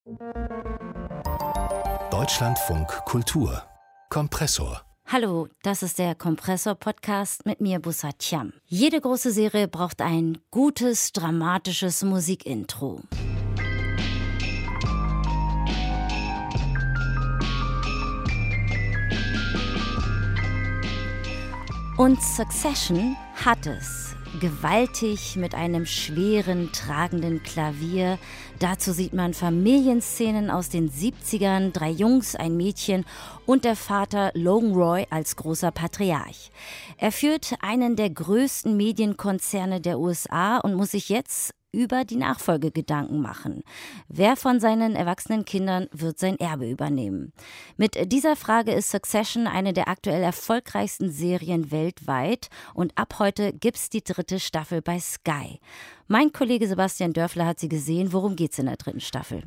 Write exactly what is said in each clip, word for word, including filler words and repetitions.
Deutschlandfunk Kultur Kompressor. Hallo, das ist der Kompressor-Podcast mit mir, Bussard Thiam. Jede große Serie braucht ein gutes, dramatisches Musikintro. Und Succession hat es. Gewaltig mit einem schweren, tragenden Klavier. Dazu sieht man Familienszenen aus den siebzigern, drei Jungs, ein Mädchen und der Vater Logan Roy als großer Patriarch. Er führt einen der größten Medienkonzerne der U S A und muss sich jetzt über die Nachfolge Gedanken machen. Wer von seinen erwachsenen Kindern wird sein Erbe übernehmen? Mit dieser Frage ist Succession eine der aktuell erfolgreichsten Serien weltweit und ab heute gibt's die dritte Staffel bei Sky. Mein Kollege Sebastian Dörfler hat sie gesehen. Worum geht's in der dritten Staffel?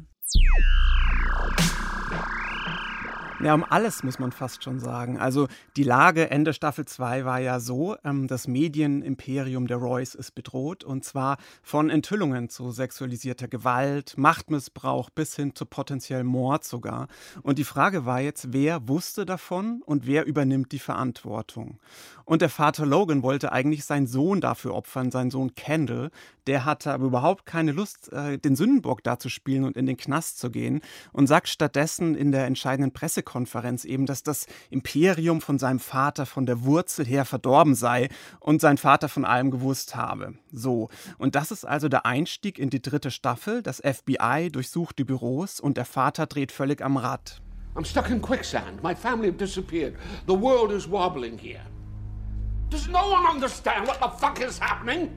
Ja, um alles muss man fast schon sagen. Also die Lage Ende Staffel zwei war ja so, ähm, das Medienimperium der Roys ist bedroht und zwar von Enthüllungen zu sexualisierter Gewalt, Machtmissbrauch bis hin zu potenziellem Mord sogar. Und die Frage war jetzt, wer wusste davon und wer übernimmt die Verantwortung? Und der Vater Logan wollte eigentlich seinen Sohn dafür opfern, seinen Sohn Kendall. Der hatte aber überhaupt keine Lust, äh, den Sündenbock da zu spielen und in den Knast zu gehen und sagt stattdessen in der entscheidenden Pressekonferenz eben, dass das Imperium von seinem Vater von der Wurzel her verdorben sei und sein Vater von allem gewusst habe. So, und das ist also der Einstieg in die dritte Staffel. Das F B I durchsucht die Büros und der Vater dreht völlig am Rad. I'm stuck in quicksand. My family have disappeared. The world is wobbling here. Does no one understand what the fuck is happening?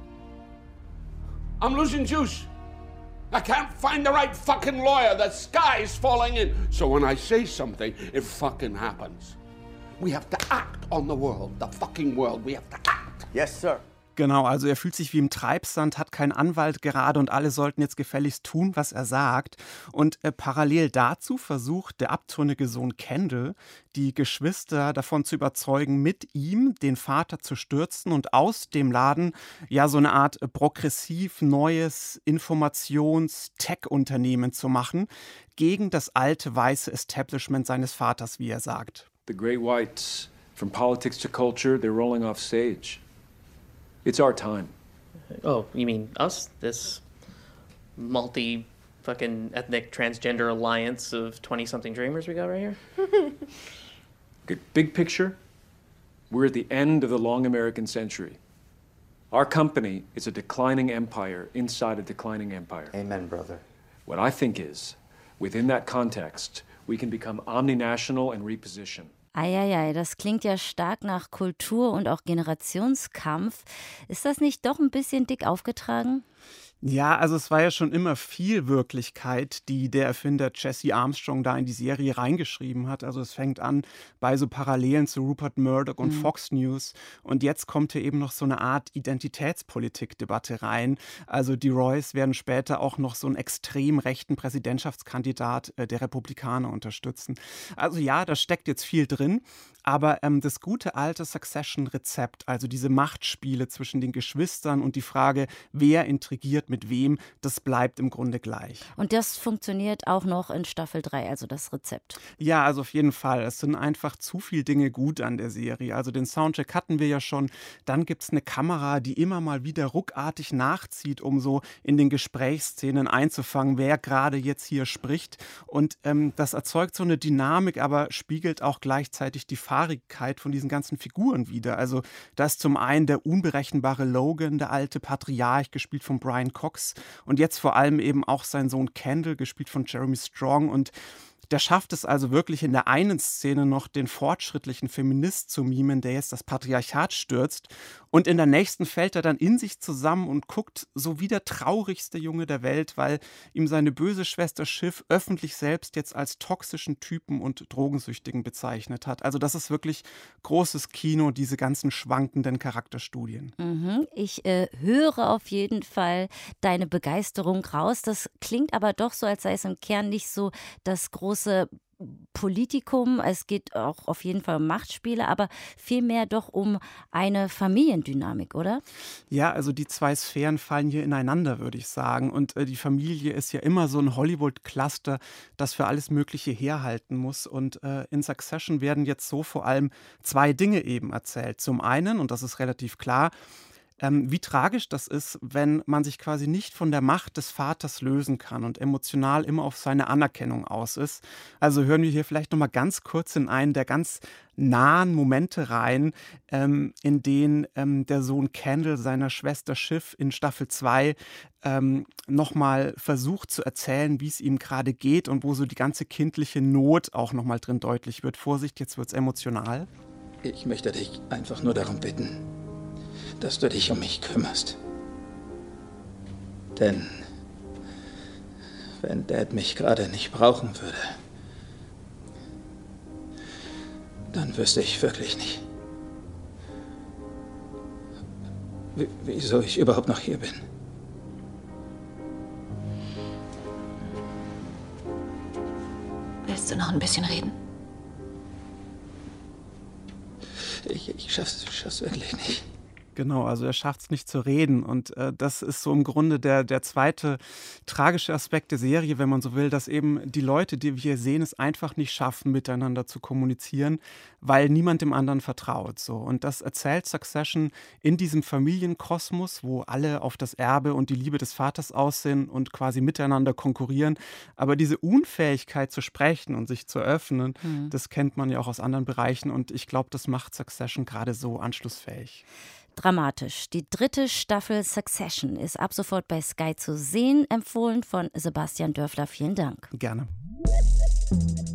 I'm losing juice. I can't find the right fucking lawyer. The sky's falling in. So when I say something, it fucking happens. We have to act on the world. The fucking world. We have to act. Yes, sir. Genau, also er fühlt sich wie im Treibsand, hat keinen Anwalt gerade und alle sollten jetzt gefälligst tun, was er sagt. Und äh, parallel dazu versucht der abtrünnige Sohn Kendall, die Geschwister davon zu überzeugen, mit ihm den Vater zu stürzen und aus dem Laden ja so eine Art progressiv neues Informations-Tech-Unternehmen zu machen, gegen das alte weiße Establishment seines Vaters, wie er sagt. The great whites, from politics to culture, they're rolling off stage. It's our time. Oh, you mean us? This multi fucking ethnic transgender alliance of twenty-something dreamers we got right here? Okay, big picture, we're at the end of the long American century. Our company is a declining empire inside a declining empire. Amen, brother. What I think is, within that context, we can become omninational and reposition. Eieiei, das klingt ja stark nach Kultur und auch Generationskampf. Ist das nicht doch ein bisschen dick aufgetragen? Ja, also es war ja schon immer viel Wirklichkeit, die der Erfinder Jesse Armstrong da in die Serie reingeschrieben hat. Also es fängt an bei so Parallelen zu Rupert Murdoch und mhm. Fox News. Und jetzt kommt hier eben noch so eine Art Identitätspolitik-Debatte rein. Also die Roys werden später auch noch so einen extrem rechten Präsidentschaftskandidat äh, der Republikaner unterstützen. Also ja, da steckt jetzt viel drin. Aber ähm, das gute alte Succession-Rezept, also diese Machtspiele zwischen den Geschwistern und die Frage, wer intrigiert mit wem, das bleibt im Grunde gleich. Und das funktioniert auch noch in Staffel drei, also das Rezept? Ja, also auf jeden Fall. Es sind einfach zu viele Dinge gut an der Serie. Also den Soundtrack hatten wir ja schon. Dann gibt es eine Kamera, die immer mal wieder ruckartig nachzieht, um so in den Gesprächsszenen einzufangen, wer gerade jetzt hier spricht. Und ähm, das erzeugt so eine Dynamik, aber spiegelt auch gleichzeitig die Fahrigkeit von diesen ganzen Figuren wieder. Also da ist zum einen der unberechenbare Logan, der alte Patriarch, gespielt von Brian Cox und jetzt vor allem eben auch sein Sohn Kendall, gespielt von Jeremy Strong, und der schafft es also wirklich in der einen Szene noch, den fortschrittlichen Feminist zu mimen, der jetzt das Patriarchat stürzt. Und in der nächsten fällt er dann in sich zusammen und guckt so wie der traurigste Junge der Welt, weil ihm seine böse Schwester Shiv öffentlich selbst jetzt als toxischen Typen und Drogensüchtigen bezeichnet hat. Also das ist wirklich großes Kino, diese ganzen schwankenden Charakterstudien. Mhm. Ich äh, höre auf jeden Fall deine Begeisterung raus. Das klingt aber doch so, als sei es im Kern nicht so das große Politikum, es geht auch auf jeden Fall um Machtspiele, aber vielmehr doch um eine Familiendynamik, oder? Ja, also die zwei Sphären fallen hier ineinander, würde ich sagen. Und äh, die Familie ist ja immer so ein Hollywood-Cluster, das für alles Mögliche herhalten muss. Und äh, in Succession werden jetzt so vor allem zwei Dinge eben erzählt. Zum einen, und das ist relativ klar, ähm, wie tragisch das ist, wenn man sich quasi nicht von der Macht des Vaters lösen kann und emotional immer auf seine Anerkennung aus ist. Also hören wir hier vielleicht noch mal ganz kurz in einen der ganz nahen Momente rein, ähm, in denen ähm, der Sohn Kendall seiner Schwester Shiv in Staffel zwei ähm, nochmal versucht zu erzählen, wie es ihm gerade geht und wo so die ganze kindliche Not auch nochmal drin deutlich wird. Vorsicht, jetzt wird's emotional. Ich möchte dich einfach nur darum bitten, dass du dich um mich kümmerst. Denn wenn Dad mich gerade nicht brauchen würde, dann wüsste ich wirklich nicht, w- wieso ich überhaupt noch hier bin. Willst du noch ein bisschen reden? Ich, ich schaff's, schaff's wirklich nicht. Genau, also er schafft es nicht zu reden und äh, das ist so im Grunde der, der zweite tragische Aspekt der Serie, wenn man so will, dass eben die Leute, die wir hier sehen, es einfach nicht schaffen, miteinander zu kommunizieren, weil niemand dem anderen vertraut. So. Und das erzählt Succession in diesem Familienkosmos, wo alle auf das Erbe und die Liebe des Vaters aussehen und quasi miteinander konkurrieren. Aber diese Unfähigkeit zu sprechen und sich zu öffnen, mhm. das kennt man ja auch aus anderen Bereichen und ich glaube, das macht Succession gerade so anschlussfähig. Dramatisch. Die dritte Staffel Succession ist ab sofort bei Sky zu sehen. Empfohlen von Sebastian Dörfler. Vielen Dank. Gerne.